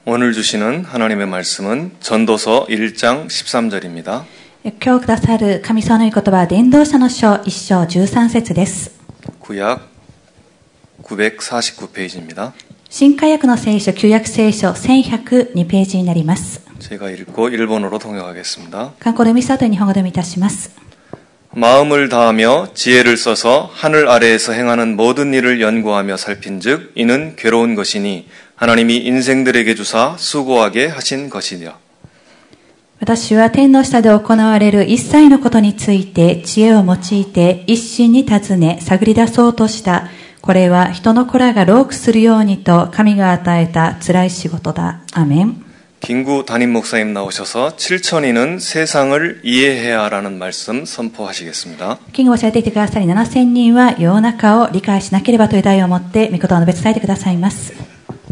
오늘 주시는 하나님의 말씀은 전도서 1장 13절입니다. 今日くださる神様の御言葉は伝道者の書1章13節です。 구약 949페이지입니다. 新海訳の聖書旧約聖書1102ページになります。 제가 읽고 일본어로 통역하겠습니다. 韓国で見せた日本語で読みいたします。 마음을 다하며 지혜를 써서 하늘 아래에서 행하는 모든 일을 연구하며 살핀즉 이는 괴로운 것이니 하나님이 인생들에게 주사 수고하게 하신 것이니라. 私は天の下で行われる一切のことについて知恵を用いて一心に尋ね探り出そうとした。これは人の子らが労苦するようにと神が与えた辛い仕事だ。アメン。 김구 담임 목사님 나오셔서 7천인은 세상을 이해해야 하라는 말씀 선포하시겠습니다. 金を教えていてくださり7000人は世の中を理解しなければという題を持って御言葉の述べ伝えてくださいます。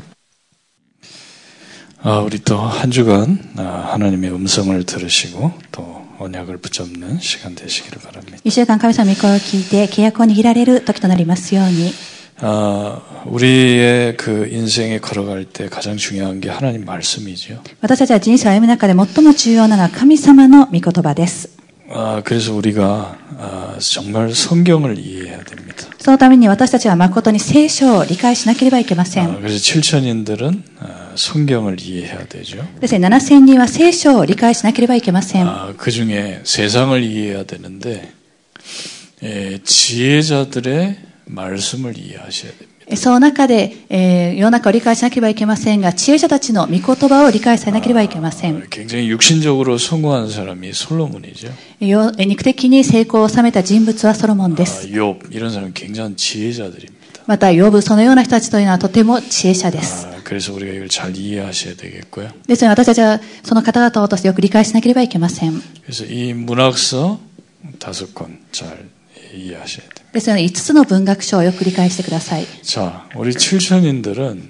우리 또 한 주간 하나님의 음성을 들으시고 또 언약을 붙잡는 시간 되시기를 바랍니다. 1週間神様の御声を聞いて契約を握られる時となりますように。 우리의 그 인생에 걸어갈 때 가장 중요한 게 하나님 말씀이죠. 私たちは人生を歩む中で最も重要なのは神様の御言葉です。 그래서 우리가 정말 성경을 이해해야 됩니다. そのために私たちは誠に聖書を理解しなければいけません。 그래서 7천인들은 성경을 이해해야 되죠. ですね、7000人は聖書を理解しなければいけません。 그 중에 세상을 이해해야 되는데 지혜자들의 말씀을 이해하셔야 됩니다. その中で、世の中を理解しなければいけませんが、知恵者たちの御言葉を理解されなければいけません。 굉장히 육신적으로 성공한 사람이 솔로몬이죠. 肉的に成功を収めた人物はソロモンです。 욥 이런 사람은 굉장한 지혜자들입니다. また、ヨブ、そのような人たちというのはとても知恵者です。 그래서 우리가 이걸 잘 이해하셔야 되겠고요. ですので、私たちはその方々を通してよく理解しなければいけません。 그래서 이 문학서 5권 잘 이해하셔야 됩니다. ですので、5つの文学書をよく理解してください。 자, 우리 7천인들은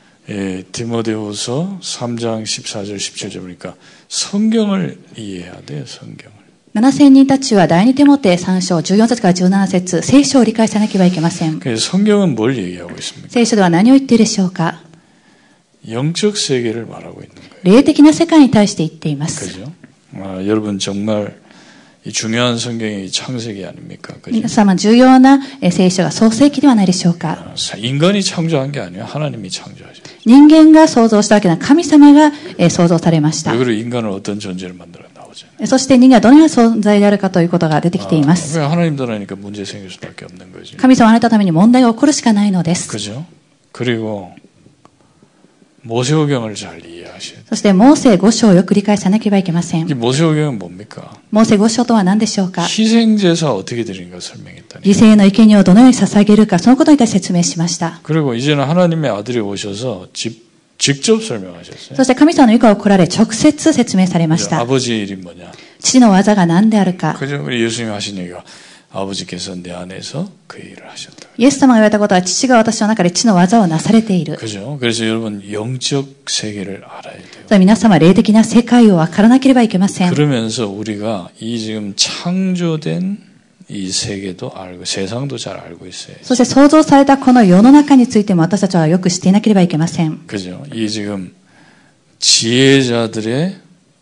디모데후서 3장 14절 17절 보니까 성경을 이해해야 돼요. 성경을. 7000人たちは第二テモテ3章14節から17節聖書を理解しなければいけません。 그래서 성경은 뭘 얘기하고 있습니까? 聖書では何を言っているでしょうか。 영적 세계를 말하고 있는 거예요. 霊的な世界に対して言っています。 그죠? 여러분 정말 이 중요한 성경이 창세기 아닙니까? 그죠? 皆様重要な聖書が創世記ではないでしょうか。 인간이 창조한 게 아니에요. 하나님이 창조하죠. 人間が創造したわけでは神様が創造されました。 그리고 인간을 어떤 존재를 만들어 나오잖아요. そして人間はどのような存在であるかということが出てきています。 왜 하나님들하니까 문제 생길 수밖에 없는 거죠. 神様あなたのために問題が起こるしかないのです。 그죠? 그리고 모세오경을 잘 이해하셔야 돼요. そしてモーセ5章をよく理解しなければいけません。 이 모세오경은 뭡니까? モーセ5章とは何でしょうか。 희생제사 어떻게 드리는가 설명했다니. 犠牲の生贄をどのように捧げるか、そのことに対して説明しました。 그리고 이제는 하나님의 아들이 오셔서 직접 설명하셨어요. そして神様の御子が来られ直接説明されました。 아버지의 일이 뭐냐? 父の技が何であるか。 그죠? 우리 예수님이 하신 얘기가 아버지께서 내 안에서 그 일을 하셨다. イエス様が言われたことは父が私の中で父の技をなされている。 그죠? 그래서 여러분 영적 세계를 알아야 돼요. 皆様霊的な世界を分からなければいけません。 그러면서 우리가 이 지금 창조된 이 세계도 알고 세상도 잘 알고 있어요. そして創造されたこの世の中についても私たちはよく知っていなければいけません。 그죠? 이 지금 지혜자들의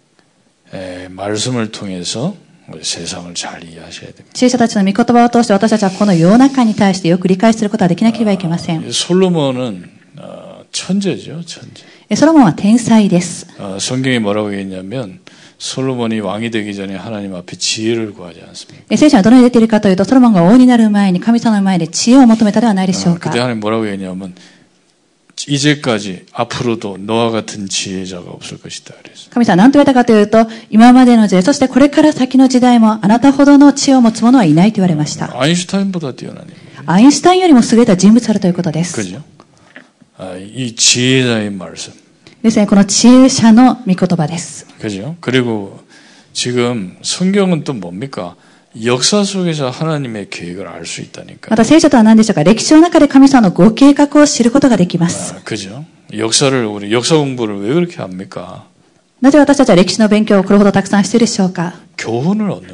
말씀을 통해서 세상을 잘 이해하셔야 됩니다. 知恵者たちの御言葉を通して私たちはこの世の中に対してよく理解することができなければいけません。 솔로몬은 천재죠, 천재. ソロモンは天才です。 성경이 뭐라고 얘기했냐면 솔로몬이 왕이 되기 전에 하나님 앞에 지혜를 구하지 않습니까? 聖書にどのように出ているかというと、ソロモンが王になる前に神様の前で知恵を求めたではないでしょうか。 그때 하나님 뭐라고 얘기했냐면 이제까지 앞으로도 너와 같은 지혜자가 없을 것이다 그랬어요. 神様は何と言われたかというと、今までの時代、そしてこれから先の時代もあなたほどの知恵を持つ者はいないと言われました。 아인슈타인보다 뛰어난 인물. アインシュタインよりも優れた人物であるということです。 그죠? 이 지혜자의 말씀. ですね、この知恵者の御言葉です。 그죠? 그리고 지금 성경은 또 뭡니까? 역사 속에서 하나님의 계획을 알 수 있다니까. また聖書とは何でしょうか。歴史の中で神様のご計画を知ることができます。 그죠? 우리 역사 공부를 왜 그렇게 합니까? なぜ私たちは歴史の勉強をこれほどたくさんしているでしょうか。 교훈을 얻는 거예요.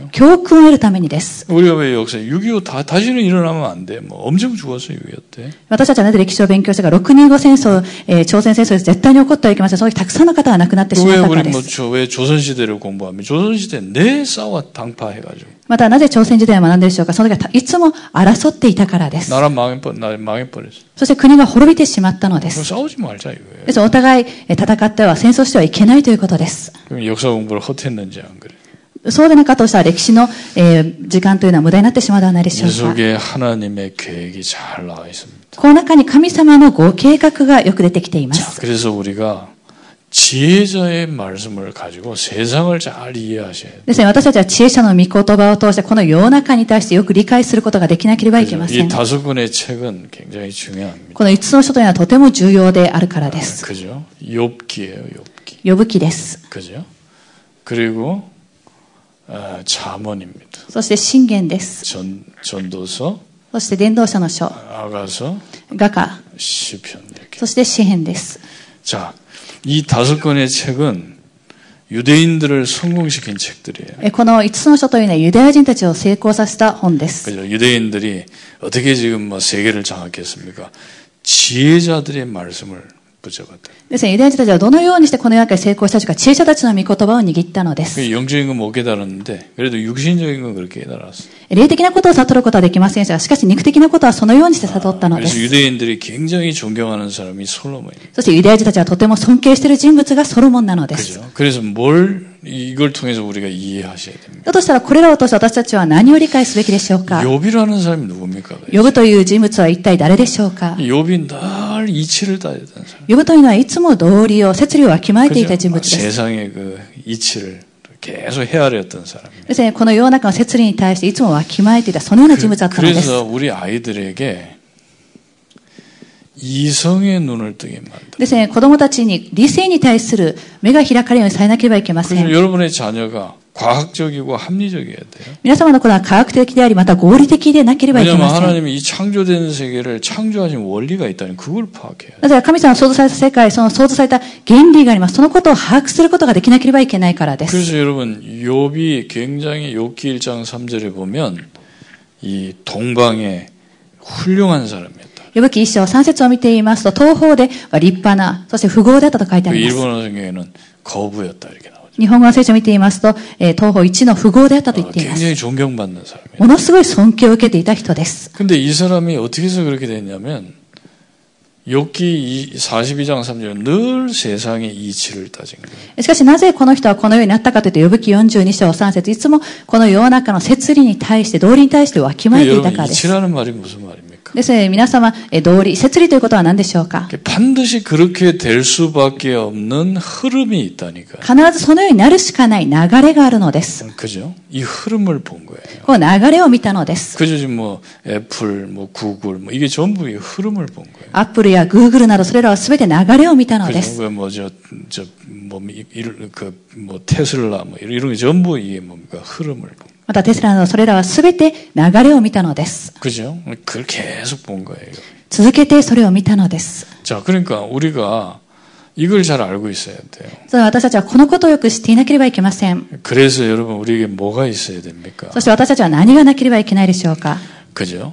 教訓を得るためにです。 우리가 왜 역사 6.25 다시는 일어나면 안 돼. 뭐 엄청 죽었어요 6.25 때. 私たちはなぜ歴史を勉強したか、625戦争、朝鮮戦争です。絶対に起こってはいけません。その時たくさんの方が亡くなってしまったからです。 왜 조선시대를 공부하면 조선시대 내 싸워 당파해가지고. またなぜ朝鮮時代を学んでいるでしょうか。その時はいつも争っていたからです。 나라 망해버렸어. そして国が滅びてしまったのです。 싸우지 말자 이거예요. です。お互い戦っては戦争してはいけないということです。 그럼 역사 공부를 헛했는지 안 그래? そうでなかったとしたら歴史の、時間というのは無駄になってしまうのではないでしょうか。 이 속에 하나님의 계획이 잘 나와 있습니다. この中に神様のご計画がよく出てきていま 자, す。 그래서 우리가 지혜자의 말씀을 가지고 세상을 잘 이해하셔야 돼요. ですね、私たちは知恵者の御言葉を通してこの世の中に対してよく理解することができなければいけません。 이 5권의 책은 굉장히 중요합니다. この5つの書というのはとても重要であるからです。 그죠? 욥기예요, 욥기. 呼ぶ記です。 그죠? 그리고 잠언입니다. そして箴言です。 전도서, そして伝道者の書、 아가서, 雅歌、 시편 이렇게. そして詩編です。 자, 이 5권의 책은 유대인들을 성공시킨 책들이에요. この5つの書というのはユダヤ人たちを成功させた本です。 그죠? 유대인들이 어떻게 지금 뭐 세계를 장악했습니까? 지혜자들의 말씀을 붙잡았다. ですね、ユダヤ人たちはどのようにしてこの世の中で成功したか、知恵者たちの御言葉を握ったのです。 영적인 건 못 깨달았는데 그래도 육신적인 건 그렇게 깨달았어. 霊的なことを悟ることはできませんが、しかし肉的なことはそのようにして悟ったので 그래서 す。 유대인들이 굉장히 존경하는 사람이 솔로몬입니다. そしてユダヤ人たちはとても尊敬している人物がソロモンなのです。 그죠? 그래서 이걸 통해서 우리가 이해하셔야 됩니다. だとしたらこれらを通して私たちは何を理解すべきでしょうか。 욥이라는 사람이 누굽니까? 呼ぶという人物は一体誰でしょうか。 욥이 늘 이치를 따졌던 사람. 呼ぶというのはいつも道理を、摂理をわきまえていた人物です。 세상의 그 이치를 계속 헤아렸던 사람입니다. ですね、この世の中の摂理に対していつもわきまえていた、そのような人物だったのです。 그래서 우리 아이들에게 이성의 눈을 뜨게 만든다. ですね、子供たちに理性に対する目が開かれるようにされなければいけませ 그래서 ん。 여러분의 자녀가 과학적이고 합리적이어야 돼요. 皆様の子は科学的であり、また合理的でなければいけ 왜냐하면 ません。 하나님이 이 창조된 세계를 창조하신 원리가 있다니 그걸 파악해야 돼요. なぜなら神様の創造された世界、その創造された原理があります。そのことを把握することができなければいけないからです。 그래서 여러분 욥이 굉장히 욥기 1장 3절에 보면 이 동방의 훌륭한 사람이었다. 呼ぶ記一章3節を見ていますと、東方では立派な、そして富豪であったと書いてあります。 일본어 성경에는 거부였다 이렇게 나오죠. 日本語の聖書を見ていますと、東方一の富豪であったと言っています。 굉장히 존경받는 사람이에요. ものすごい尊敬を受けていた人です。 근데 이 사람이 어떻게 해서 그렇게 됐냐면 욥기 42장 3절은 늘 세상의 이치를 따진 거예요. しかしなぜこの人はこのようになったかというと、呼ぶ記42章3節いつもこの世の中の摂理に対して、道理に対してわきまえていたからです。 이치라는 말이 무슨 말입니까? ですね、皆様、道理、摂理ということは何でしょうか。 반드시 그렇게 될 수밖에 없는 흐름이 있다니까. 必ずそのようになるしかない流れがあるのです。 그죠? 이 흐름을 본 거예요. この流れを見たのです。 그죠? 지금 뭐 애플, 뭐 구글, 뭐 이게 전부 이 흐름을 본 거예요. アップルやグーグルなどそれらはすべて流れを見たのです。 그죠? 뭐 테슬라, 뭐 이런 게 전부 이게 뭡니까? 흐름을 본 거예요. またテスラなどそれらはすべて流れを見たのです。 그죠? 그걸 계속 본 거예요. 続けてそれを見たのです。 자, 그러니까 우리가 이걸 잘 알고 있어야 돼요. 私たちはこのことをよく知っていなければいけません。 그래서 여러분 우리에게 뭐가 있어야 됩니까? そして私たちは何がなければいけないでしょうか。 그죠?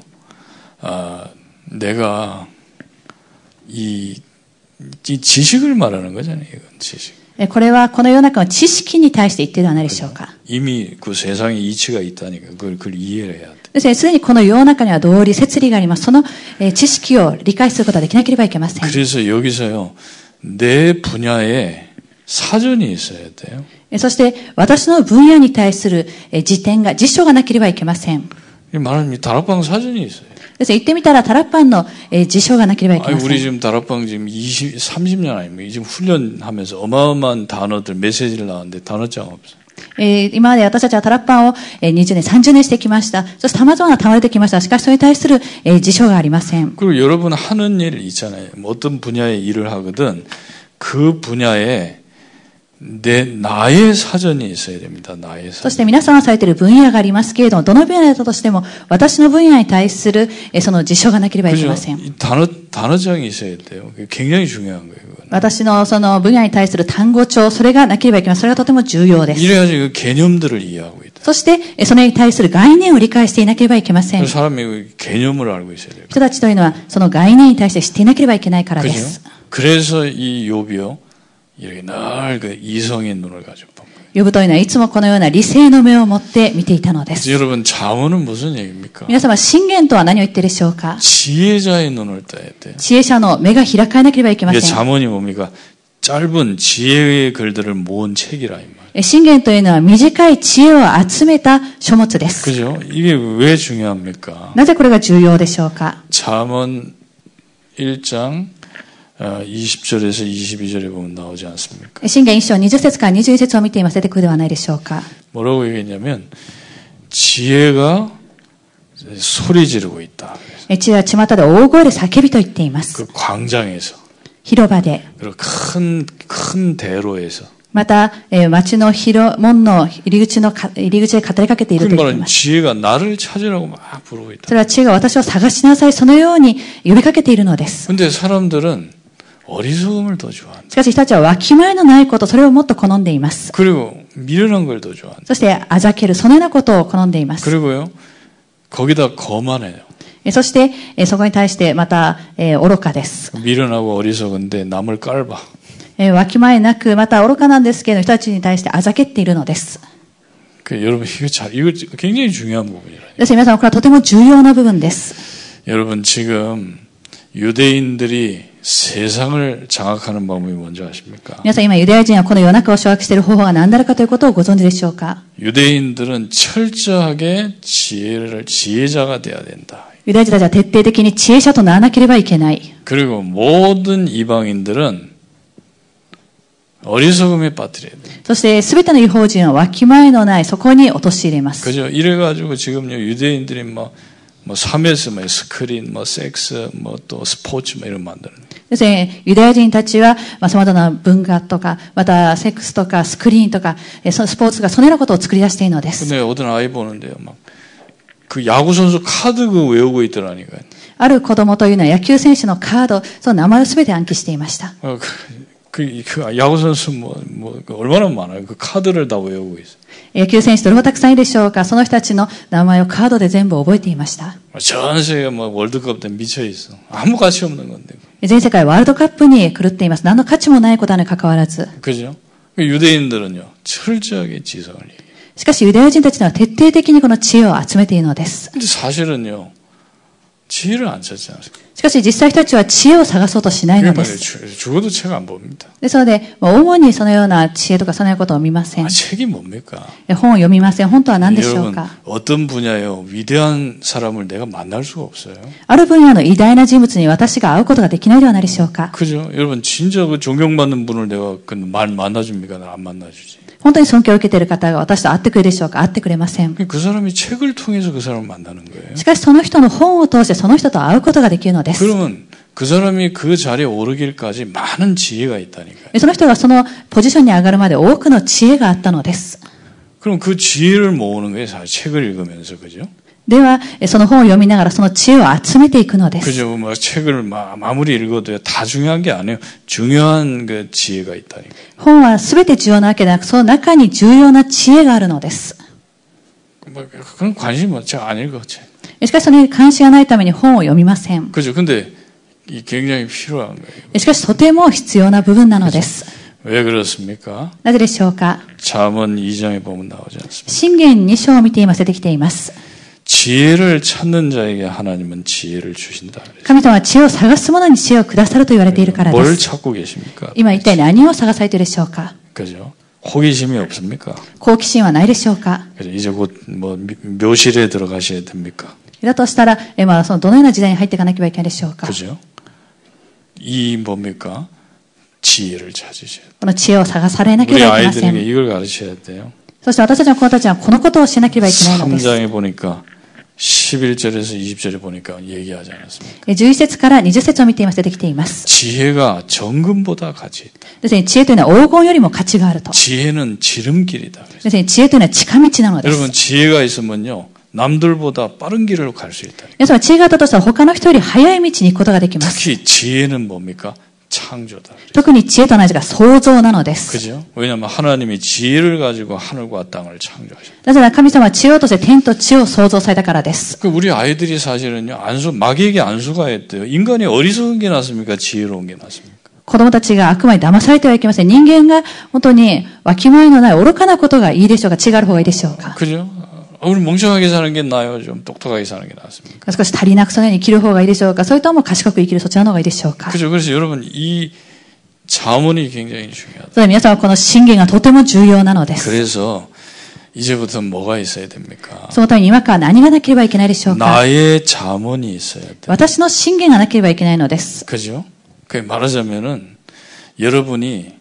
내가 이 지식을 말하는 거잖아요. 이건 지식. これはこの世の中の知識に対して言ってではないでしょうか。 이미 그 세상에 이치가 있다니까 그걸 이해를 해야 돼. ですね、すでにこの世の中には道理、摂理があります。その知識を理解することができなければいけません。 그래서 여기서요. 내 분야에 사전이 있어야 돼요. そして私の分野に対する辞典が、辞書がなければいけません。 말하면 다락방 사전이 있어요. ですね、言ってみたらタラッパンの辞書がなければいけません。 우리 지금 다락방 지금 30년 아닙니까? 지금 훈련하면서 어마어마한 단어들 메시지를 나왔는데 단어장 없어요. 今まで私たちはタラッパンを20年、30年してきました。そして様々な単語が出てきました。しかしそれに対する辞書がありません。 그리고 여러분 하는 일 있잖아요. 어떤 분야의 일을 하거든 그 분야에 나의 사전이 있어야 됩니다. 나의 そして 사전. 皆さんがされている分野がありますけれども、どの分野だったとしても、私の分野に対するその辞書がなければいけません。 이 단어장이 있어야 돼요. 그게 굉장히 중요한 거예요. 그건. 私のその分野に対する単語帳、それがなければいけません。それがとても重要です。 이래야지 그 개념들을 이해하고 있다. そして、それに対する概念を理解していなければいけません。 그 사람이 개념을 알고 있어야 돼요. 人たちというのは、その概念に対して知っていなければいけないからで 그죠? す。 그래서 이 욥이요, 이렇게 늘 그 이성의 눈을 가지고 본 거예요. ヨブというのはいつもこのような理性の目を持って見ていたのです。 여러분, 자문은 무슨 얘기입니까? 皆様、信玄とは何を言っているでしょうか。 지혜자의 눈을 떠야 돼요. 知恵者の目が開かなければいけませ 이게 ん。 자문이 뭡니까? 짧은 지혜의 글들을 모은 책이라 이 말. 信玄というのは短い知恵を集めた書物です。 그죠? 이게 왜 중요합니까? なぜこれが重要でしょうか。 잠언 1장 20절에서 22절에 보면 나오지 않습니까? 信玄1章20節から22節を見ています。出てくるではないでしょうか。 뭐라고 얘기했냐면 지혜가 소리 지르고 있다. 知恵は巷で大声で叫びと言っています。 그 광장에서 広場で、 그리고 큰 대로에서 また、町の門の入り口で語りかけていると 그 言ってい 말은 ます。 지혜가 나를 찾으라고 막 부르고 있다. それは知恵が私を探しなさい、そのように呼びかけているのです。 근데 사람들은 어리석음을 더 좋아한다. しかし人たちはわきまえのないこと、それをもっと好んでいます。 그리고 미련한 걸 더 좋아한다. そしてあざける、そのようなことを好んでいます。 그리고요, 거기다 거만해요. そして、そこに対してまた、愚かです。 미련하고 어리석은데 남을 깔봐. わきまえなく、また愚かなんですけど、人たちに対してあざけっているのです。 여러분, 이거 굉장히 중요한 부분이에요. ですから皆さん、これはとても重要な部分です。 여러분, 지금 유대인들이 세상을 장악하는 방법이 뭔지 아십니까? 皆さん、今ユダヤ人はこの世の中を掌握している方法が何だろうかということをご存知でしょうか。 유대인들은 철저하게 지혜자가 돼야 된다. ユダヤ人たちは徹底的に知恵者とならなければいけない。 그리고 모든 이방인들은 어리석음에 빠뜨려야 돼. そして全ての異邦人はわきまえのないそこに陥れます。 그죠? 이래가지고 지금요 유대인들이 뭐 3S, 스크린, 섹스, 또 스포츠 이런 만드는. ですね、ユダヤ人たちは、様々な文化とか、またセックスとかスクリーンとか、スポーツがそのようなことを作り出しているのです。 근데 어떤 아이 보는데요, 그 야구 선수 카드 그 외우고 있더라니까요. ある子供というのは野球選手のカード、その名前をすべて暗記していました。 그 야구 선수 얼마나 많아요. 그 카드를 다 외우고 있어요. 野球選手どれほどたくさんいるでしょうか。その人たちの名前をカードで全部覚えていました。 전 세계가 월드컵 때 미쳐 있어. 아무 가치 없는 건데. 全世界ワールドカップに狂っています。何の価値もないことに関わらず。 그죠? 유대인들은요 철저하게 지성을 얘기해요. しかしユダヤ人たちは徹底的にこの知恵を集めているのです。 근데 사실은요 지혜를 안 찾지 않습니까? しかし実際人たちは知恵を探そうとしないので 그러니까 す。 죽어도 책 안 봅니다. ですので、主にそのような知恵とかそのようなことを見ません。 책이 뭡니까? 本を読みません。本とは何でしょう 여러분 か。 어떤 분야에요 위대한 사람을 내가 만날 수가 없어요. ある分野の偉大な人物に私が会うことができないではないでしょうか。 그죠? 여러분 진짜 그 존경받는 분을 내가 만나줍니까? 안 만나주지. 本当に尊敬を受けている方が私と会ってくれるでしょうか。会ってくれません。 그 사람이 책을 통해서 그 사람을 만나는 거예요. しかしその人の本を通してその人と会うことができるのです。 그러면 그 사람이 그 자리에 오르길까지 많은 지혜가 있다니까요. その人がそのポジションに上がるまで多くの知恵があったのです。 그럼 그 지혜를 모으는 거예요. 사실 책을 읽으면서 그죠? では、その本を読みながらその知恵を集めていくのです。 그죠? 책을 아무리 읽어도요 다 중요한 게 아니에요. 중요한 그 지혜가 있다니까요. 本は全て重要なわけでなく、その中に重要な知恵があるのです。 그건 관심이 제가 안 읽어. しかしそれに関心がないために本を読みません。 그죠? 근데 이 굉장히 필요한 거예요. しかしとても必要な部分なのです。 왜 그렇습니까? なぜでしょうか。 잠언 2장에 보면 나오지 않습니까? 箴言2章を見ています。出てきています。 지혜를 찾는 자에게 하나님은 지혜를 주신다. 神様は知恵を探す者に知恵をくださると言われているからで 뭘 す。 찾고 계십니까? 今一体何を探されているでしょうか。 그죠? 호기심이 없습니까? 好奇心はないでしょうか。 그죠? 이제 곧 묘실에 들어가셔야 됩니까? だとしたら、そのどのような時代に入っていかなければいけないでしょうか。 그죠? 이 뭡니까? 지혜를 찾으셔야 돼요. この知恵を探されなけれ 우리 ばいけませ 아이들에게 ん。 이걸 가르쳐야 돼요. そして私たちの子たちはこのことをしなければいけないのです。 3장에 보니까 11절에서 20절에 보니까 얘기하지 않았습니까? 11節から20節を見ています。出てきています。 지혜가 정금보다 가치 있다. ですね、知恵というのは黄金よりも価値があると。 지혜는 지름길이다. ですね、知恵というのは近道なのです。 여러분 지혜가 있으면요 남들보다 빠른 길을 갈 수 있다. 皆さん、知恵があったとしたら他の人より早い道に行くことができます。 특히 지혜는 뭡니까? 창조다. 特に知恵と同じが創造なのです。 그죠? 왜냐하면 하나님이 지혜를 가지고 하늘과 땅을 창조하셨다. なぜなら神様は知恵をとして天と地を創造されたからです。 우리 아이들이 사실은요, 마귀에게 안수가 했대요. 인간이 어리석은 게 낫습니까? 지혜로운 게 낫습니까? 子供たちが悪魔に騙されてはいけません。人間が本当にわきまえのない愚かなことがいいでしょうか、違う方がいいでしょうか。 그죠? 우리 멍청하게 사는 게 나아요? 좀 똑똑하게 사는 게 낫습니까? 少し足りなくそのように生きる方がいいでしょうか、それとも賢く生きるそちらの方がいいでしょうか。 그죠? 그래서 여러분 이 자문이 굉장히 중요하다. それで皆さんはこの信玄がとても重要なのです。 그래서 이제부터 뭐가 있어야 됩니까? そのために今から何がなければいけないでしょうか。 나의 자문이 있어야 돼. 私の信玄がなければいけないのです。 그죠? 그 말하자면은 여러분이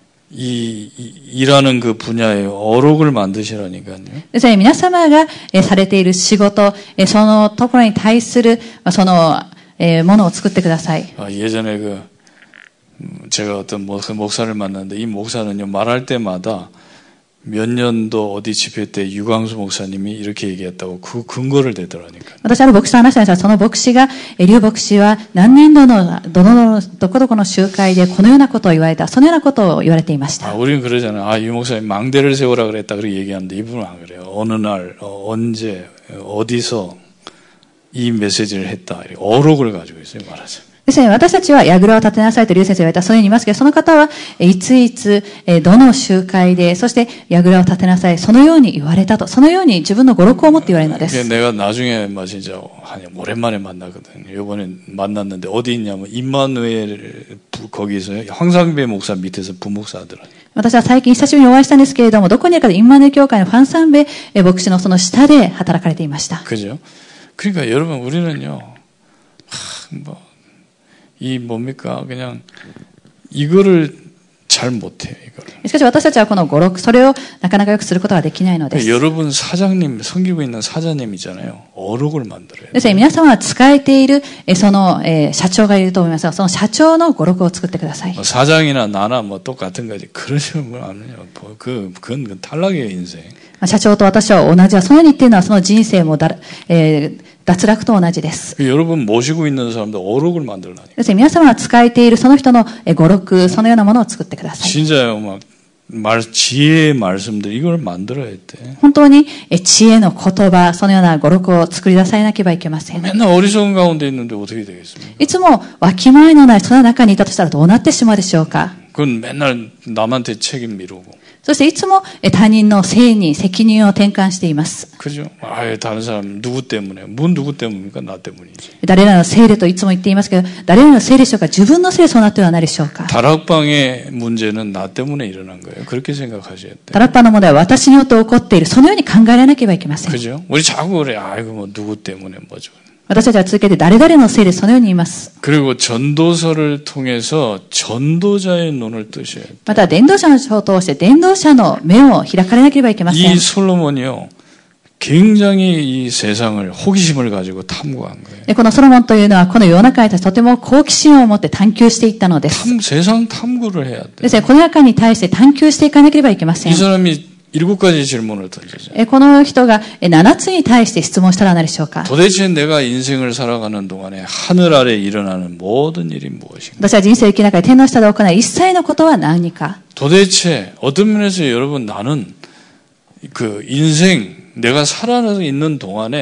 일하는 그 분야에 어록을 만드시라니까요. ですね、皆様がされている仕事、そのところに対するそのものを作ってください。 예전에 제가 어떤 목사를 만났는데 이 목사는요 말할 때마다 몇 년도 어디 집회 때 유광수 목사님이 이렇게 얘기했다고 그 근거를 대더라니까. 私は牧師と話したんですが、その牧師が、劉牧師は何年度のどこどこの集会でこのようなことを言われた、そのようなことを言われていました。 우리는 그러잖아요. 유 목사님 망대를 세우라 그랬다 그렇게 얘기하는데 이분은 안 그래요. 어느 날 언제 어디서 이 메시지를 했다. 어록을 가지고 있어요. 말하자면. ですね、私たちは櫓を立てなさいと劉先生が言われた、そのように言いますけど、その方はいついつ、どの集会で、そして櫓を立てなさい、そのように言われたと、そのように自分の語録を持って言われるのです。 내가 나중에 진짜 오랜만에 만나거든요. 이번에 만났는데 어디 있냐면 임마누엘 거기서 황상배 목사 밑에서 부목사 하더라고요. 私は最近久しぶりにお会いしたんですけれども、どこにいるかでインマヌエル教会のファンサンベ牧師のその下で働かれていました。 그죠? 그러니까 여러분 우리는요, 뭡니까? 그냥, 이거를 잘 못해요, 이거를. しかし私たちはこの語録、それをなかなかよくすることができないのです。 여러분 사장님, 섬기고 있는 사장님이잖아요. 어록을 만들어요. ですね、皆様は使えている、その、社長がいると思いますが、その社長の語録を作ってください。 사장이나 나나 똑같은 거지. 그러시면 안 해요. 그건 탈락이에요, 인생. 社長と私は同じは、そのように言っているのはその人生も脱落と同じです。 여러분 모시고 있는 사람들 어록을 만들라니까. ですね、皆様は使えているその人の語録、そのようなものを作ってください。 진짜요, 지혜의 말씀들 이걸 만들어야 돼. 本当に知恵の言葉、そのような語録を作り出さなければいけません。 맨날 어리석은 가운데 있는데 어떻게 되겠습니까? いつもわきまえのないその中にいたとしたらどうなってしまうでしょうか。 그건 맨날 남한테 책임 미루고. そしていつも他人のせいに責任を転換しています。 그죠? 다른 사람 누구 때문에? 누구 때문입니까? 나 때문이지. 誰らのせいでといつも言っていますけど、誰らのせいでしょうか、自分のせいでそうなってはないでしょうか。 다락방의 문제는 나 때문에 일어난 거예요. 그렇게 생각하셔야 돼요. タラッパの問題は私によって起こっている。そのように考えられなければいけません。 그죠? 우리 자꾸 그래. 누구 때문에 뭐죠? 私たちは続けて誰々のせいでそのように言います。 그리고 전도서를 통해서 전도자의 눈을 뜨셔야 돼요. また伝道者の書を通して伝道者の目を開かれなければいけません。 이 솔로몬이요. 굉장히 이 세상을 호기심을 가지고 탐구한 거예요. このソロモンというのはこの世の中に対してとても好奇心を持って探求していったのです。 세상 탐구를 해야 돼요. ですね、この中に対して探求していかなければいけません。 이 사람이 7가지 질문을 던졌어요. この人が7つに対して質問したら何でしょうか。 도대체 내가 인생을 살아가는 동안에 하늘 아래 일어나는 모든 일이 무엇인가? 私は人生を生きながら天の下で行う一切のことは何か。 도대체 어떤 면에서 여러분 나는 그 인생 내가 살아서 있는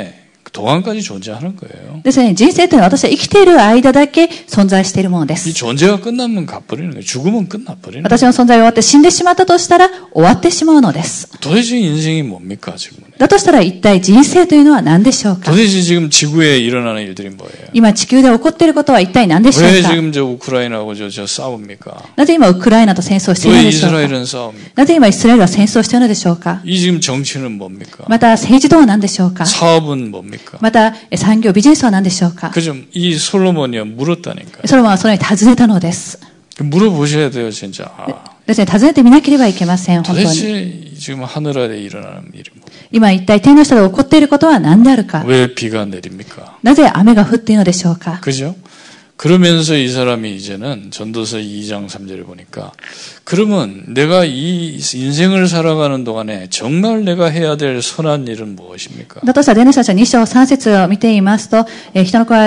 동안까지 존재하는 거예요. ですね、人生というのは私は生きている間だけ存在しているもので 이 す。 존재가 끝나면 가버리는 거예요. 죽으면 끝나버리는 거예요. 私の存在が終わって死んでしまったとしたら終わってしまうのです。 도대체 인생이 뭡니까 질문에. だとしたら一体人生というのは何でしょうか。 도대체 지금 지구에 일어나는 일들이 뭐예요? 今地球で起こっていることは一体何でしょ 왜 うか。 지금 저 우크라이나하고 저 싸웁니까? なぜ今ウクライナと戦争をしている 왜 のでしょうか。 이스라엘은 싸웁니까? なぜ今イスラエルは戦争をしているのでしょうか。 이 지금 정치는 뭡니까? また政治とは何でしょうか。 사업은 뭡니까? また産業ビジネスは何でしょうか。 그죠? 이 솔로몬이요 물었다니까. ソロモンはそれに尋ねたのです。 물어보셔야 돼요, 진짜. ですね、尋ねてみなければいけません。本当に。 도대체 지금 하늘 아래 일어나는 일이 뭐? 今一体天の下で起こっていることは何であるか。 왜 비가 내립니까? なぜ雨が降っているのでしょうか。 그죠? 그러면서 이 사람이 이제는 전도서 2장 3절을 보니까 그러면 내가 이 인생을 살아가는 동안에 정말 내가 해야 될 선한 일은 무엇입니까? だとしたら伝道者たちは2章3節を見ていますと、人の子は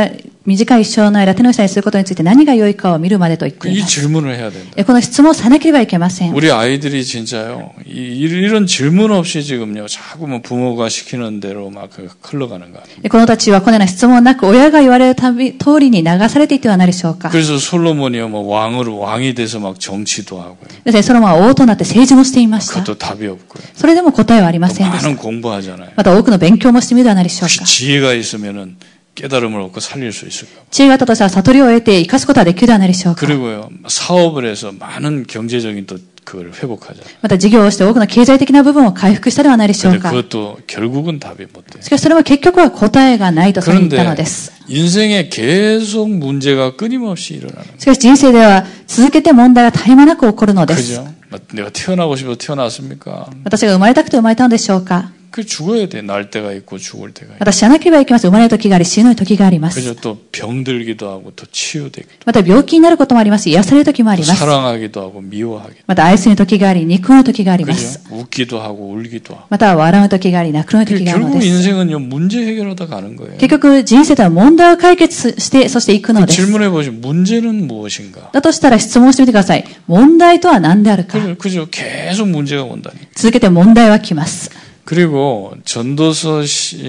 短い一生の間手の下にすることについて何が良いかを見るまでと言ってい 이 ます。 질문을 해야 된다. この質問をさなければいけません。 우리 아이들이 진짜요. 이런 질문 없이 지금요. 자꾸 뭐 부모가 시키는 대로 막 흘러가는 거 아니에요. このたちはこのような質問なく親が言われる通りに流されていってはないでしょうか。 그래서 솔로몬이요. 뭐 왕이 돼서 막 정치도 하고요. ですね、ソロモンは王となって政治もしていました。 그것도 답이 없고요. それでも答えはありませんでした。 많은 공부하잖아요. また多くの勉強もしてみるではないでしょう 혹시 か。 지혜가 있으면은 깨달음을 얻고 살릴 수 있을까? 知恵があったとしたら悟りを得て生かすことはできるではないでしょうか。 그리고요. 사업을 해서 많은 경제적인 또 그걸 회복하자. また事業をして多くの経済的な部分を回復したではないでしょう 근데 か。 그것도 결국은 답이 못 돼. しかしそれは結局は答えがないとされたのです。 인생에 계속 문제가 끊임없이 일어나는. しかし人生では続けて問題が絶え間なく起こるのです。 그죠? 내가 태어나고 싶어서 태어났습니까? 私が生まれたくて生まれたのでしょうか。 그 죽어야 돼. 날 때가 있고 죽을 때가 있고. 私はなければいけません。生まれる時があり、死ぬ時があります。 그죠? 또 병들기도 하고 또 치유되기도 また病気になることもあります。癒される時もあり 하고 ます。 사랑하기도 하고 미워하기도 また愛する時があり、憎む時がありま 그죠? す。 웃기도 하고 울기도 하고. また笑う時があり、泣く時があるの 결국 です。 인생은요 문제 해결하다 가는 거예요. 結局人生では問題を解決して、そしていくのです。 질문해 보시면 문제는 무엇인가? だとしたら質問してみてください。問題とは何であるか。 그죠? 계속 문제가 온다니. 続けて問題は来ます。 그리고 전도서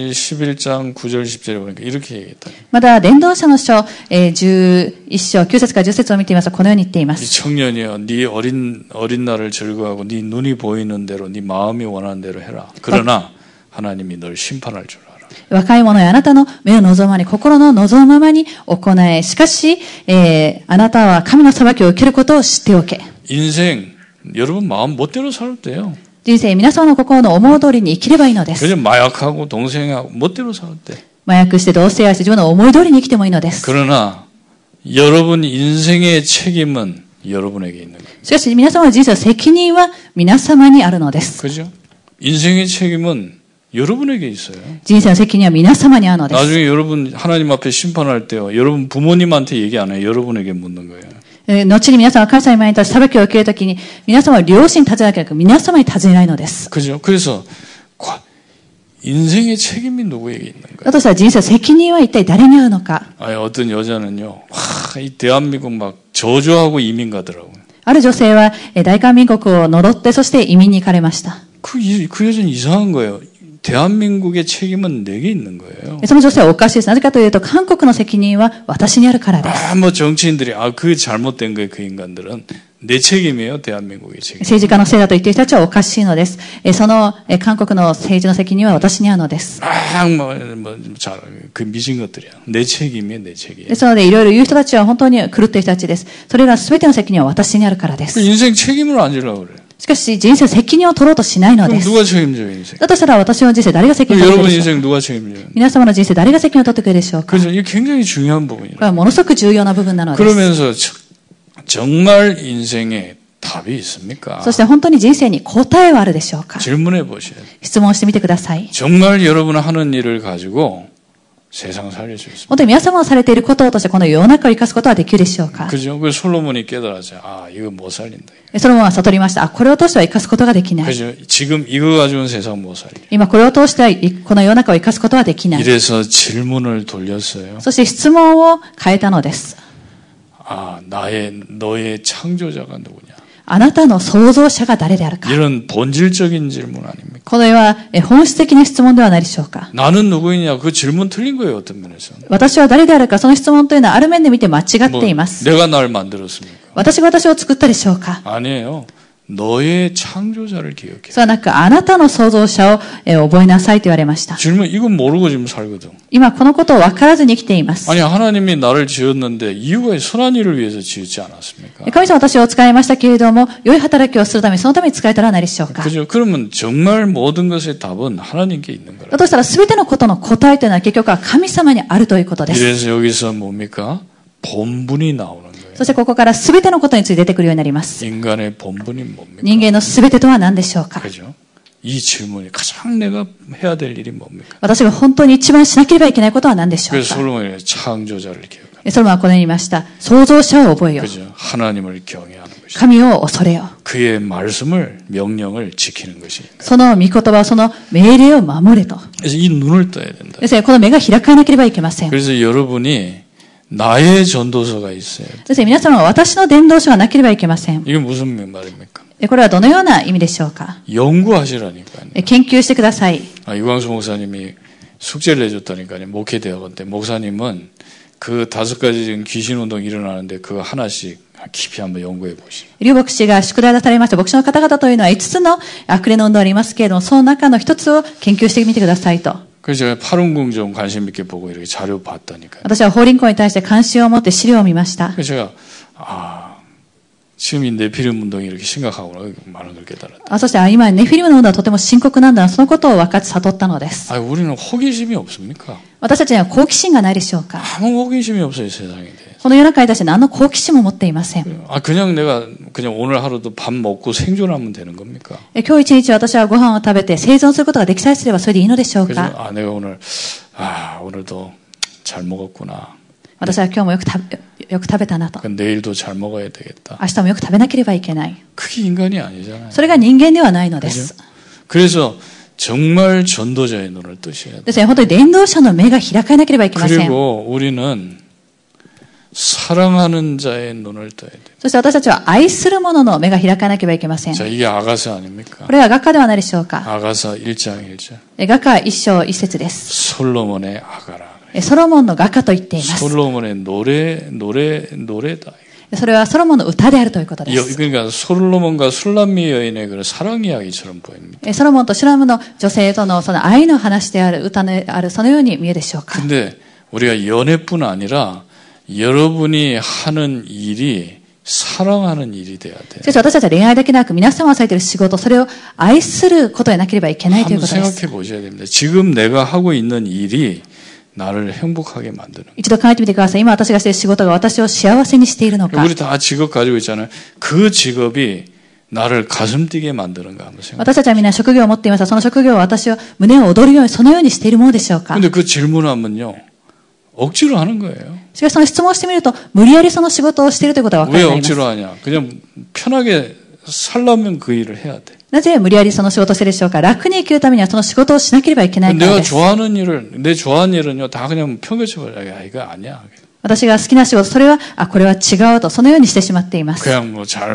11장 9절 10절에 보니까 이렇게 얘기했다. また伝道者の書、11章9節から10節を見てみますとこのように言っていま 이 す。 청년이여, 네 어린 날을 즐거워하고 네 눈이 보이는 대로 네 마음이 원하는 대로 해라. 그러나 하나님이 널 심판할 줄 알아. 若い者よあなたの目を望むままに心の望むままに行え。しかし、あなたは神の裁きを受けることを知っておけ。 인생 여러분 마음 멋대로 살아도 돼요. 人生皆様の心の思う通りに生きればいいのです。 그죠? 마약하고 동생하고 멋대로 살아도 돼. 麻薬して同性愛して自分の思い通りに生きてもいいのです。 그러나 여러분 인생의 책임은 여러분에게 있는 거예요. しかし皆様の人生の責任は皆様にあるのです。 그죠? 인생의 책임은 여러분에게 있어요. 人生の責任は皆様にあるのです。 나중에 여러분 하나님 앞에 심판할 때요. 여러분 부모님한테 얘기 안 해요. 여러분에게 묻는 거예요. 後に皆様が神様に前に立ち裁きを受けるときに、皆様は両親に尋ねなければ皆様に尋ねないのです。 그죠? 그래서 인생의 책임이 누구에게 있는 거예요? だとしたら人生の責任は一体誰にあるのか。 아니 어떤 여자는요. 이 대한민국 막 저주하고 이민 가더라고요. ある女性は大韓民国を呪ってそして移民に行かれました。 그 여자는 이상한 거예요. 대한민국의 책임은 내게 있는 거예요. その女性はおかしいです。なぜかというと韓国の責任は私にあるからです。 뭐 정치인들이 그 잘못된 거예요. 그 인간들은 내 책임이에요. 대한민국의 책임. 政治家のせいだと言っている人たちはおかしいのです。その韓国の政治の責任は私にあるのです。 그 미친 것들이야. 내 책임이에요. 내 책임. ですのでいろいろ言う人たちは本当に狂っている人たちです。それら全ての責任は私にあるからです。 인생 책임을 안 지려고 그래요. しかし人生の責任を取ろうとしないのです。 누가 책임져요, 인생? だとしたら私の人生誰が責任を取る 여러분 でしょう 인생 누가 책임져요? 皆様の人生誰が責任を取ってくれるでしょうか。 그죠? 이게 굉장히 중요한 こ 부분이에요. れはものすごく重要な部分なのです。 그러면서 정말 인생에 답이 있습니까? そして本当に人生に答えはあるでしょうか。 질문해 보셔야 돼요. 質問してみてください。 정말 여러분 하는 일을 가지고 세상 살릴 수 있습니다. 本当に皆様がされていることをとしてこの世の中を生かすことはできるでしょうか。 그죠? 그 솔로몬이 깨달았어요. 이거 못 살린다. ソロモンは悟りました。これを通しては生かすことができない。 그죠? 지금 이거 가지고는 세상 못 살려. 今これを通してはこの世の中を生かすことはできない。 이래서 질문을 돌렸어요. そして質問を変えたのです。 너의 창조자가 누구냐? あなたの創造者が誰であるか。 이런 본질적인 질문 아닙니까? これは本質的な質問ではないでしょうか。 나는 누구이냐? 그 질문 틀린 거예요. 어떤 면에서. 私は誰であるか、その質問というのはある面で見て間違っています。 내가 날 만들었습니까? 私が私を作ったでしょうか。 아니에요. 너의 창조자를 기억해. そうはなく、あなたの創造者を覚えなさいと言われました。 질문 이건 모르고 지금 살거든. 今このことを分からずに生きています。 아니 하나님이 나를 지었는데 이유가 선한 일을 위해서 지었지 않았습니까? 神様は私を使いましたけれども、良い働きをするためにそのために使えたらないでしょうか。 그죠? 그러면 정말 모든 것의 답은 하나님께 있는 거라. だとしたら全てのことの答えというのは結局は神様にあるということです。 이래서 여기서 뭡니까? 본분이 나오는 거예요. そしてここから全てのことについて出てくるようになります。 인간의 본분이 뭡니까? 人間の全てとは何でしょうか。 그죠? 이 질문이 가장 내가 해야 될 일이 뭡니까? 私が本当に一番しなければいけないことは何でしょう 그래서 か。 솔로몬이 창조자를 기억하라. ソロモンはこのように言いました。創造者を覚えよう。 그죠? 하나님을 경외하는 것이. 神を恐れよう。 그의 말씀을 명령을 지키는 것이. その御言葉、その命令を守れと。 그래서 이 눈을 떠야 된다. ですね、この目が開かなければいけません。 그래서 여러분이 나의 전도서가 있어야 돼. ですから皆様は私の伝道書がなければいけません。 이게 무슨 말입니까? これはどのような意味でしょうか。 연구하시라니까요. 研究してください。 유광수 목사님이 숙제를 내줬다니까요. 목회대학원 때. 목사님은 그 5가지 지금 귀신 운동이 일어나는데 그거 하나씩 깊이 한번 연구해 보시죠. 劉牧師が宿題出されました牧師の方々というのは5つの悪霊の運動がありますけれども、その中の1つを研究してみてくださいと。 그래서 제가 파룬궁 좀 관심 있게 보고 이렇게 자료 봤다니까요. 私は法輪功に対して関心を持って資料を見ました。 그래서 제가 지금 이 네피림 운동이 이렇게 심각하구나 많은 걸 깨달았다. そして今ネフィリムの運動はとても深刻なんだな、そのことを分かって悟ったのです。 우리는 호기심이 없습니까? 私たちには好奇心がないでしょうか。 아무 호기심이 없어요 세상에 대해. この世の中に対して何の好奇心も持っていません。 그냥 내가 그냥 오늘 하루도 밥 먹고 생존하면 되는 겁니까? 今日一日私はご飯を食べて生存することができさえすればそれでいいのでしょう 그래서 か。 내가 오늘도 잘 먹었구나. 私は今日もよく食べたなと。 내일도 잘 먹어야 되겠다. 明日もよく食べなければいけない。 그게 인간이 아니잖아요. それが人間ではないのです。 그래서 정말 전도자의 눈을 뜨셔야 돼요. ですね、本当に伝道者の目が開かなければいけません。 그리고 우리는 사랑하는 자의 눈을 떠야 돼요. そして私たちは愛する者の目が開かなければいけません。 자, 이게 아가서 아닙니까? これは画家ではないでしょうか。 아가서 1장 1절. 画家一章一節です。 솔로몬의 아가라. ソロモンの画家と言っています。 솔로몬의 노래다. それはソロモンの歌であるということです。 그러니까 솔로몬과 술람미 여인의 그런 사랑 이야기처럼 보입니다. ソロモンとシュラムの女性とのその愛の話である歌であるそのように見えるでしょうか。 근데 우리가 연애뿐 아니라 여러분이 하는 일이 사랑하는 일이 돼야 돼요. しかし私たちは恋愛だけでなく皆様がされている仕事、それを愛することでなければいけないということです。 생각해 보셔야 됩니다. 지금 내가 하고 있는 일이 나를 행복하게 만드는. 一度考えてみてください。今私がしている仕事が私を幸せにしているのか。 우리 다 직업 가지고 있잖아요. 그 직업이 나를 가슴 뛰게 만드는가 한번 생각해. 私たちはみんな職業を持っていますが、その職業は私を胸を躍るようにそのようにしているものでしょうか。 근데 그 질문하면요. 억지로 하는 거예요. しかしその質問をしてみると無理やりその仕事をしているということが分か 왜 ります。 억지로 하냐? 그냥 편하게 살려면 그 일을 해야 돼. なぜ無理やりその仕事をしているでしょうか。楽に生きるためにはその仕事をしなければいけないから 내가 です。 좋아하는 일을 내 좋아하는 일은요 다 그냥 평균적으로 야 이거 아니야. 私が好きな仕事、それはこれは違うとそのようにしてしまっています。 그냥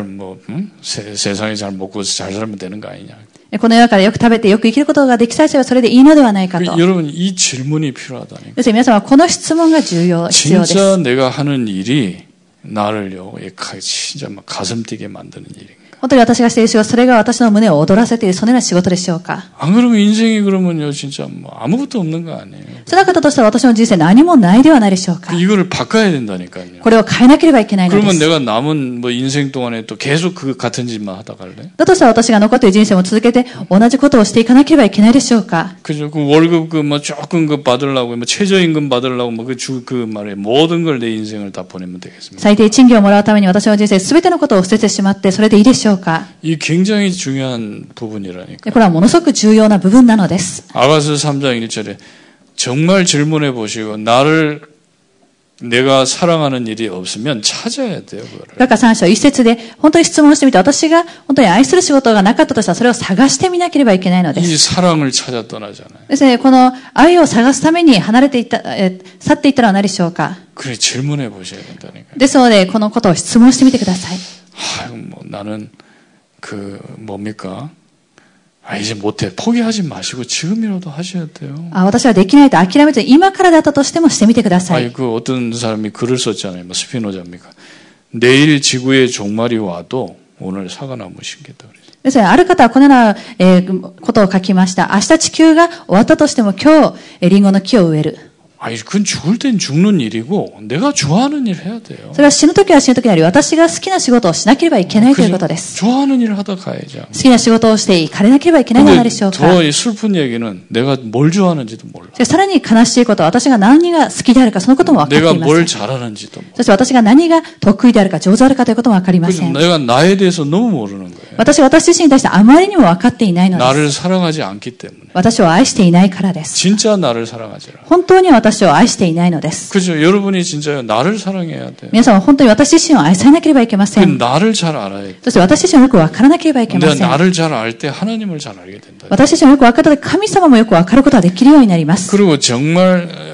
세상에 잘 먹고 잘 살면 되는 거 아니냐. この世からよく食べてよく生きることができさえすればそれでいいのではないかと。 여러분 이 질문이 필요하다니까. ですから皆様はこの質問が必要です。 진짜 내가 하는 일이 나를요 진짜 막 가슴 뛰게 만드는 일인가. 本当に私がしている仕事、それが私の胸を躍らせているそのような仕事でしょうか。 안 그러면 인생이 그러면요 진짜 뭐 아무것도 없는 거 아니에요. その方としたら私の人生何もないではないでしょうか。 이거를 바꿔야 된다니까요. これを変えなければいけないので 그러면 す。 내가 남은 뭐 인생 동안에 또 계속 그 같은 짓만 하다 갈래? だとしたら私が残っている人生も続けて同じことをしていかなければいけないでしょうか。 그죠? 그 월급 뭐 조금 그 받으려고 뭐 최저임금 받으려고 뭐 그 말에 모든 걸 내 인생을 다 보내면 되겠습니까? 最低賃金をもらうために私の人生すべてのことを捨ててしまってそれでいいでしょうか。 이 굉장히 중요한 부분이라니까. これはものすごく重要な部分なのです。 아가서 3장 1절에 정말 질문해 보시고 내가 사랑하는 일이 없으면 찾아야 돼요. 그거를. 画家3章1節で本当に質問してみて私が本当に愛する仕事がなかったとしたらそれを探してみなければいけないので 이 す。 사랑을 찾아 떠나잖아요. ですね、この愛を探すために去っていったのは何でしょうか。 그래 질문해 보셔야 된다니까. ですのでこのことを質問してみてください。 뭐 나는 뭡니까? 이제 못해. 포기하지 마시고 지금이라도 하셔야 돼요. 私はできないと諦めず今からだったとしてもしてみてください。 어떤 사람이 글을 썼잖아요. 뭐 스피노자입니까? 내일 지구의 종말이 와도 오늘 사과나무 심겠다 그랬어요. ですね、ある方はこのようなことを書きました。明日地球が終わったとしても今日リンゴの木を植える。 그건 죽을 땐 죽는 일이고 내가 좋아하는 일 해야 돼요. それは死ぬときは死ぬときなり私が好きな仕事をしなければいけないということです。 좋아하는 일을 하다 가야죠. 好きな仕事をして行かれなければいけないのでしょうか。 더 슬픈 얘기는 내가 뭘 좋아하는지도 몰라. さらに悲しいことは私が何が好きであるかそのことも分かっていま 내가 せん。 뭘 잘하는지도 몰라. そして私が何が得意であるか上手であるかということも分かりません。 내가 나에 대해서 너무 모르는 거예요. 私は私自身に対してあまりにも分かっていないのです。 나를 사랑하지 않기 때문에. 私を愛していないからです。 진짜 나를 사랑하지라. 本当に私を愛していないのです。 그죠? 여러분이 진짜요. 나를 사랑해야 돼요. 皆さんは本当に私自身を愛さなければいけません。 나를 잘 알아야 돼. そして私自身をよく分からなければいけま 내가 せん。 나를 잘 알 때 하나님을 잘 알게 된다. 私自身をよく分かったとき神様もよく分かることができるようになります。 그리고 정말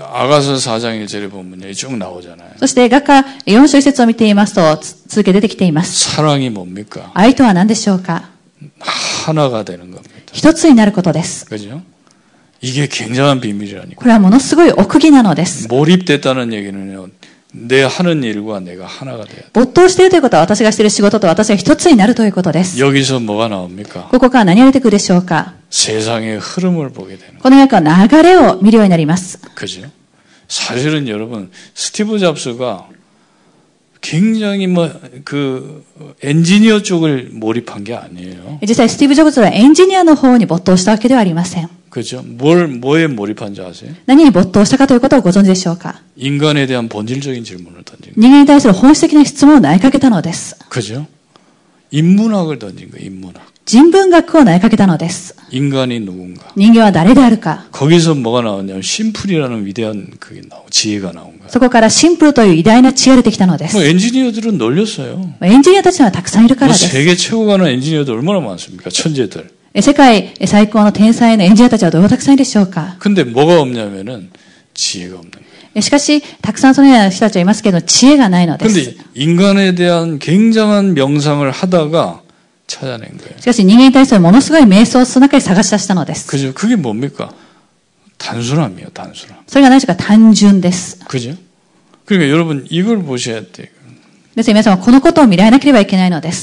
아가서 4장 1절에 보면 쭉 나오잖아요. そして画家4章1節を見ていますと続け出てきています。 사랑이 뭡니까? 愛とは何でしょうか。 하나가 되는 겁니다. 一つになることです。 그죠? 이게 굉장한 비밀이라니까. これはものすごい奥義なのです。 몰입됐다는 얘기는요. 내 하는 일과 내가 하나가 돼야 돼. 没頭しているということは私がしている仕事と私が一つになるということです。 여기서 뭐가 나옵니까? ここから何が出てくるでしょうか。 세상의 흐름을 보게 되는 거예요. この世の流れを見るようになります。 그죠? 사실은 여러분 스티브 잡스가 굉장히 엔지니어 쪽을 몰입한 게 아니에요. 実際スティーブ・ジョブズはエンジニアの方に没頭したわけではありません。 그죠? 뭐에 몰입한지 아세요? 何に没頭したかということをご存知でしょうか。 인간에 대한 본질적인 질문을 던진 거예요. 人間に対する本質的な質問を投げかけたのです。 그죠? 인문학을 던진 거예요. 인문학. 人文学を投げかけたのです。 인간이 누군가. 人間は誰であるか。 거기서 뭐가 나왔냐면 심플이라는 위대한 그게 지혜가 나온 거예요. そこからシンプルという偉大な知恵が出てきたのです。 엔지니어들은 널렸어요. エンジニアたちはたくさんいるからです。 세계 최고가 하는 엔지니어들 얼마나 많습니까? 천재들. 世界最高の天才のエンジニアたちはどうたくさんいるでしょうか。 근데 뭐가 없냐면은 지혜가 없는 거예요. しかし、たくさんそのような人たちはいますけど、知恵がないのです。 근데 인간에 대한 굉장한 명상을 하다가 찾아낸 거예요. しかし人間に対するものすごい瞑想をその中で探し出したのです。 그죠? 그게 뭡니까? 단순함이에요, 단순함. それが何でしょうか。単純です。 그죠? 그러니까 여러분 이걸 보셔야 돼요. ですから皆さんはこのことを見られなければいけないのです。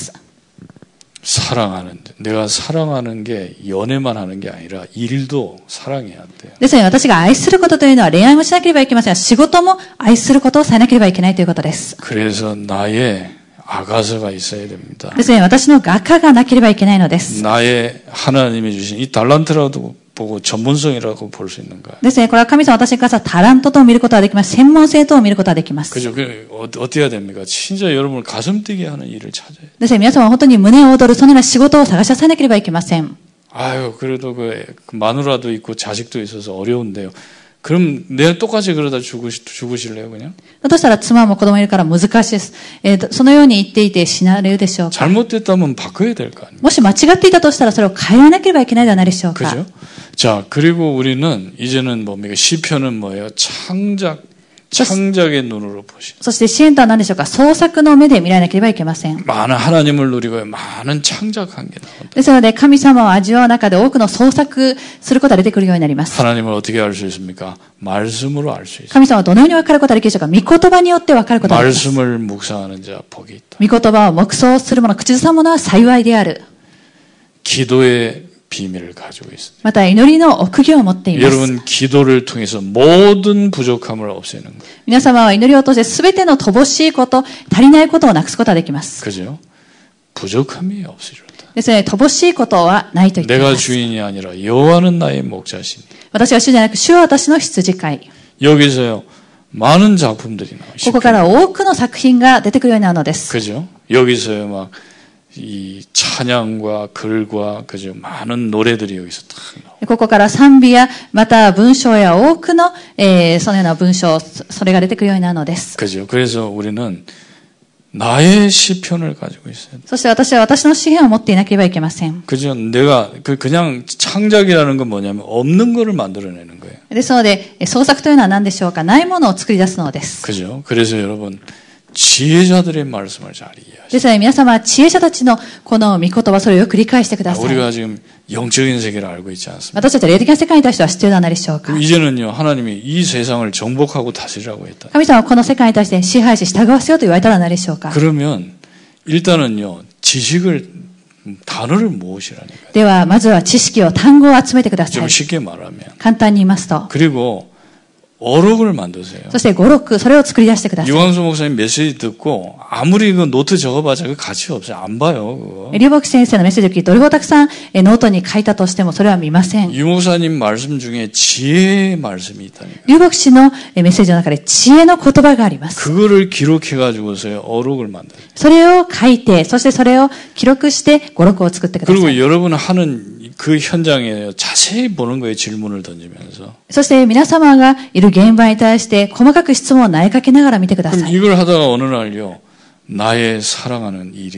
내가 사랑하는 게 연애만 하는 게 아니라 일도 사랑해야 돼요. ですので私が愛することというのは恋愛もしなければいけませんが、仕事も愛することをされなければいけないということです。 그래서 나의 아가서가 있어야 됩니다. ですので私の画家がなければいけないのです。 나의 하나님이 주신 이 달란트라도 보고 전문성이라고 볼 수 있는 거예요. ですね、これは神様私に関してはタラントと見ることができます。専門性と見ることができます。 그죠? 어떻게 해야 됩니까? 진짜 여러분을 가슴 뛰게 하는 일을 찾아야 돼요. ですね、皆様は本当に胸を躍るそのような仕事を探し出さなければいけません。 아유, 그래도 그 마누라도 있고 자식도 있어서 어려운데요. 그럼 내가 똑같이 그러다 죽으실래요, 그냥? だとしたら妻も子供もいるから難しいです。そのように言っていて死なれるでしょうか。 잘못됐다면 바꿔야 될 거 아니에요. もし間違っていたとしたらそれを変えなければいけないではないでしょうか。 그죠? 자, 그리고 우리는 이제는 뭡니까? 시편은 뭐예요? 창작의 눈으로 보시. そして支援とは何でしょうか。創作の目で見られなければいけません。 많은 하나님을 누리고 많은 창작한 게 나온다. ですので神様を味わう中で多くの創作することが出てくるようになります。 하나님을 어떻게 알 수 있습니까? 말씀으로 알 수 있어요. 神様はどのように分かることができるでしょうか。御言葉によって分かることができます。 말씀을 묵상하는 자 복이 있다. 御言葉を黙想する者、口ずさむ者は幸いである。 기도의 비밀을 가지고 있습니다. また祈りの奥義を持っています。 여러분 기도를 통해서 모든 부족함을 없애는 거예요. 皆様は祈りを通して全ての乏しいこと、足りないことをなくすことができます。 그죠? 부족함이 없으리로다. ですので、乏しいことはないと言ってい 내가 ます。 주인이 아니라 여호와는 나의 목자시니. 私は主じゃなく、主は私の羊飼い。 여기서요. 많은 작품들이 나와요. ここから多くの作品が出てくるようになるのです。 그죠? 여기서요. 막 이 찬양과 글과 그죠? 많은 노래들이 여기서 딱 나와요. ここから賛美や、また文章や多くの、そのような文章、それが出てくるようになるのです。 그죠? 그래서 우리는 나의 시편을 가지고 있어요. そして私は私の詩篇を持っていなければいけません。 그죠? 내가 그냥 창작이라는 건 뭐냐면 없는 거를 만들어내는 거예요. ですので、創作というのは何でしょうか。ないものを作り出すのです。 그죠? 그래서 여러분 지혜자들의 말씀을 잘 이해하시죠. ですので皆様は知恵者たちのこの御言葉、それをよく理解してください。 우리가 지금 영적인 세계를 알고 있지 않습니까? 私たちは霊的な世界に対しては知っているではないでしょうか。 이제는요 하나님이 이 세상을 정복하고 다스리라고 했다. 神様はこの世界に対して支配し従わせようと言われたではないでしょうか。 그러면 일단은요 지식을 단어를 모으시라니까요. ではまずは知識を単語を集めてくださ 좀 い。 쉽게 말하면 簡単に言いますと。 그리고 어록을 만드세요. そして語録、それを作り出してください。 유광수 목사님 메시지 듣고 아무리 그 노트 적어봐자 그 가치 없어요. 안 봐요. 그거. 劉牧先生のメッセージを聞いてどれほどたくさんノートに書いたとしてもそれは見ません。 유 목사님 말씀 중에 지혜의 말씀이 있다니까. 劉牧氏のメッセージの中で知恵の言葉があります。 그거를 기록해가지고서요 어록을 만들어요. それを書いて、そしてそれを記録して語録を作ってください。 그리고 여러분 하는 그 현장에 자세히 보는 거예요. 질문을 던지면서. そして皆様がいる現場に対して細かく質問を投げかけながら見てくださ 그럼 い。 이걸 하다가 어느 날요 나의 사랑하는 일이 나오게 돼요.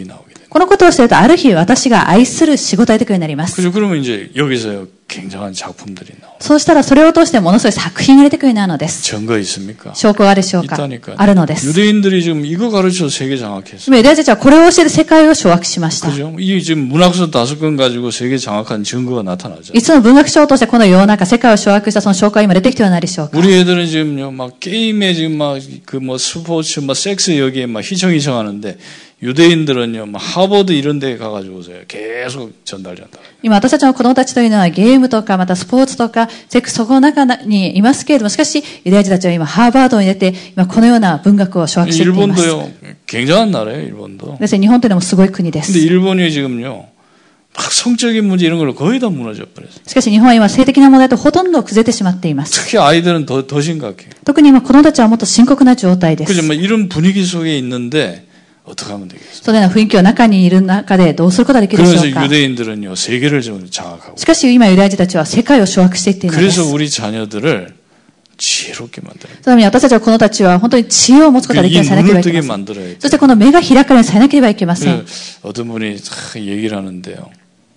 このことをしていると、ある日私が愛する仕事を得てくるようになります。 그죠? 그러면 이제 여기서 굉장한 작품들이 나와요. そうしたらそれを通してものすごい作品が出てくるようになるのです。 증거 있습니까? 証拠はあるでしょうか？ 있다니까요. あるのです。 유대인들이 지금 이거 가르쳐서 세계 장악했어요. 今ユダヤ人たちはこれを教えて世界を掌握しました。 그죠? 이 지금 문학서 5권 가지고 세계 장악한 증거가 나타나죠. いつも文学賞を通してこの世の中、世界を掌握したその証拠が今出てきてはないでしょうか？ 우리 애들은 지금요, 막 게임에 지금 막 그 뭐 스포츠, 막 섹스 여기에 막 희청희청 하는데 유대인들은요, 막 하버드 이런 데 가가지고서요, 계속 전달. 今私たちの子供たちというのはゲームとかまたスポーツとかセックスそこの中にいますけれども、しかしユダヤ人たちは今ハーバードに出て今このような文学を掌握していっています。 일본도요, 굉장한 나라예요, 일본도. ですね、日本というのもすごい国です。 근데 일본이 지금요, 막 성적인 문제 이런 걸로 거의 다 무너져 버렸어요. しかし日本は今性的な問題とほとんど崩れてしまっています。 특히 아이들은 더 심각해요. 特に今子供たちはもっと深刻な状態です。 그죠? 뭐 이런 분위기 속에 있는데 어떻게 하면 되겠어요? そのような雰囲気の中にいる中でどうすることができるでしょう 그래서 か。 유대인들은요, 세계를 좀 장악하고. しかし今ユダヤ人たちは世界を掌握していっているので 그래서 す。 우리 자녀들을 지혜롭게 만들어요. そのために私たちはこのたちは本当に知恵を持つことができるようにされなければい 눈을 け 뜨게 ません。 만들어야 돼. そしてこの目が開かれるようにされなければいけません。 어떤 분이 얘기를 하는데요.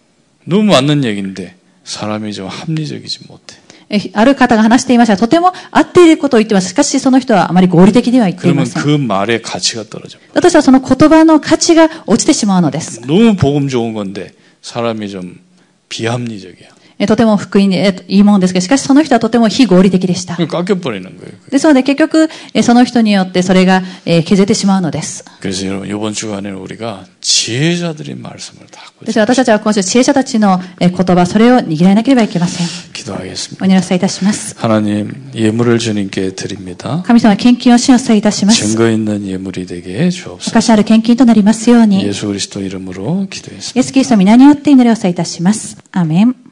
너무 맞는 얘기인데 사람이 좀 합리적이지 못해. ある方が話していました。とても合っていることを言ってます。しかしその人はあまり合理的には言っていま 그러면 せん。 그 말의 가치가 떨어져. 私はその言葉の価値が落ちてしまうのです。 너무 복음 좋은 건데 사람이 좀 비합리적이야. とても福音でいいものですけど、しかしその人はとても非合理的でした。 깎여버리는 거예요. ですので結局その人によってそれが削れてしまうのです。 그래서 여러분 이번 주간에는 우리가 지혜자들의 말씀을 다 ですから私たちは今週知恵者たちの言葉、それを握らなければいけません。 기도하겠습니다. お祈りをいたします。 하나님 예물을 주님께 드립니다. 神様、献金を主をいたします。 증거 있는 예물이 되게 주옵소서. 証ある献金となりますように。 예수 그리스도 이름으로 기도했습니다. イエスキリストの皆によって祈りをいたします。アーメン。